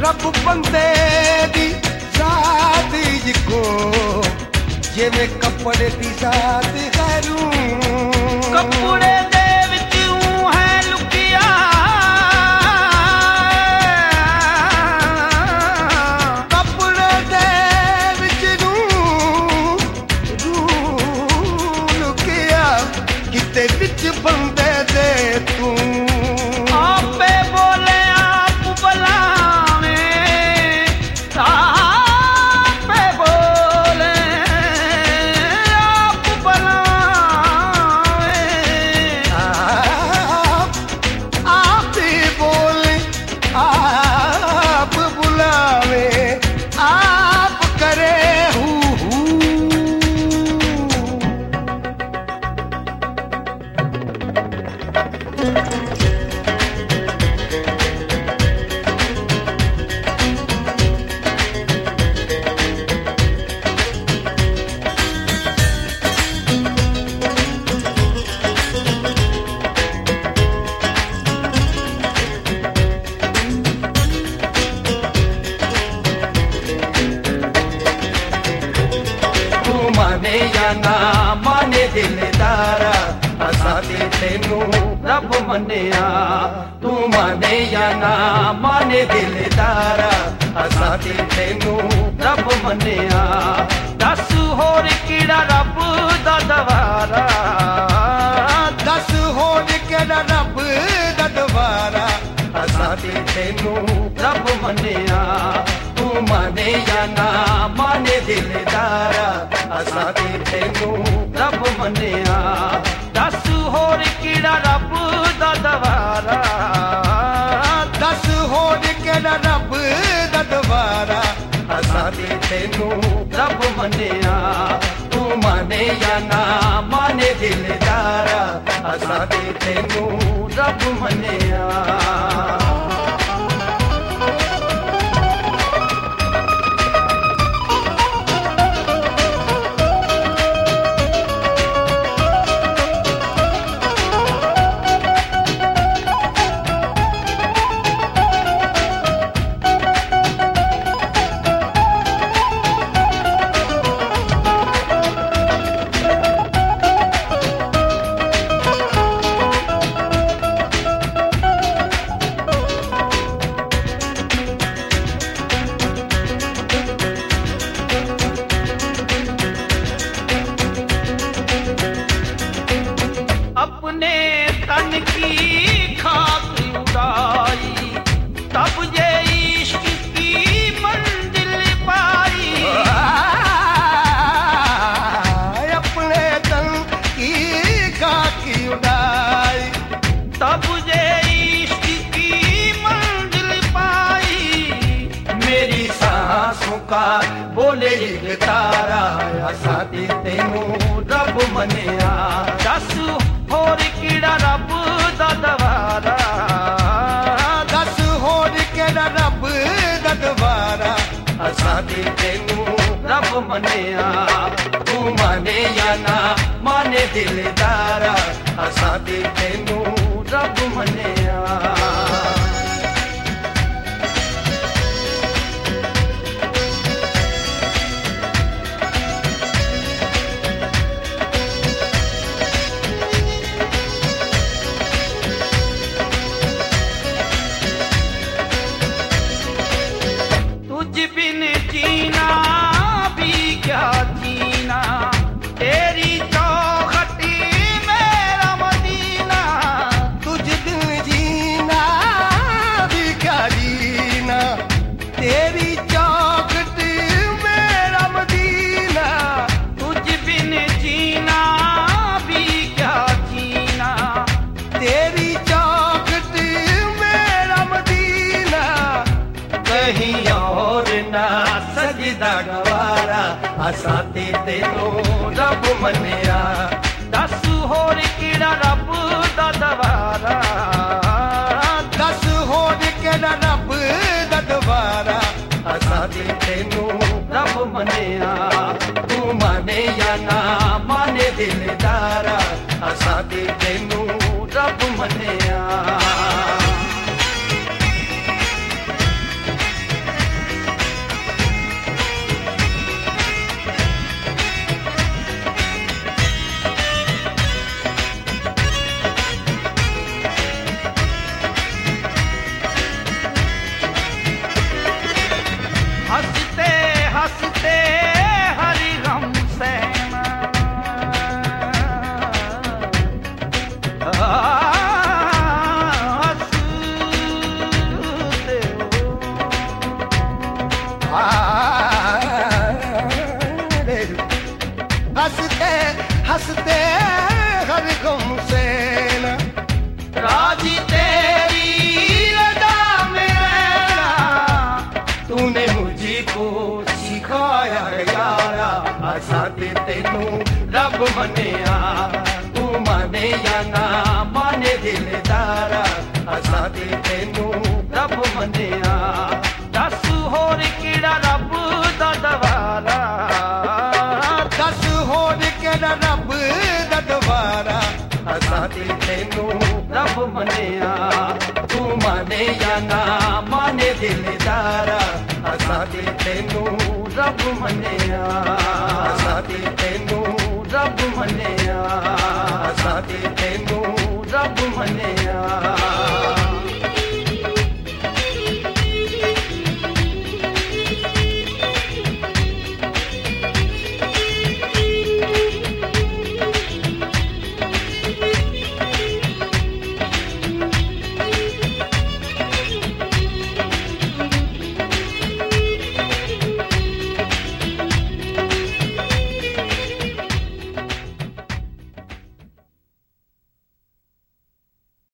रब बंदे दी जात को जिवें कपड़े दी जात करूं कपड़े दे विच है लुकिया कपड़े दे विच रू लुकिया किते विच बंदे दे तू आपे बोले आप बुलावे आपे बोले आप बुलावे आप ही बोले आप बुलावे आप करे हू माने या ना माने दिलदारा असां ते तैनू रब मन्निया तू माने या ना माने दिलदारा असां ते तैनू रब मन्निया दस होर किहड़ा रब दा दवारा दस होर केड़ा रब दा दवारा असां ते तैनू रब मन्निया तू माने या ना माने दिलदारा असां ते तैनू रब मन्निया दस होर किहड़ा रब दा दवारा दस होर केड़ा रब दा दवारा असां ते तैनू रब मन्निया तू माने या ना माने दिलदारा असां ते तैनू रब मन्निया अपने तन की खाक उड़ाई तब ये इश्क की मंजिल पाई अपने तन की खाकी उड़ाई तब ये इश्क की मंजिल पाई मेरी सांसों का बोले एक तारा असां ते तैनू रब मन्निया दस होर किहड़ा रब दा दवारा दस होर केड़ा रब दा दवारा असां ते तैनू रब मन्निया तू माने या ना माने दिलदारा असां ते तैनू रब मन्निया तुझ बिन जीना भी क्या जीना तेरी चौखटी मेरा मदीना तुझ बिन जीना भी क्या जीना तेरी चौखट मेरा मदीना तुझ बिन जीना भी क्या जीना तेरी चौखट मेरा मदीना कहीं और ना सजदा गवारा असां ते तैनू रब मन्निया दस होर किहड़ा रब दा दवारा दस होर केड़ा रब दा दवारा असां ते तैनू रब मन्निया तू माने या ना माने दिलदारा असां ते तैनू रब मन्निया मन्निया तू माने या ना माने दिलदारा असां ते तैनू रब मन्निया दस होर केड़ा रब दा दवारा दस होर केड़ा रब दा दवारा असां ते तैनू रब मन्निया तू माने या ना माने दिलदारा असां ते तैनू रब मन्निया असां ते तैनू रब मन्निया असां ते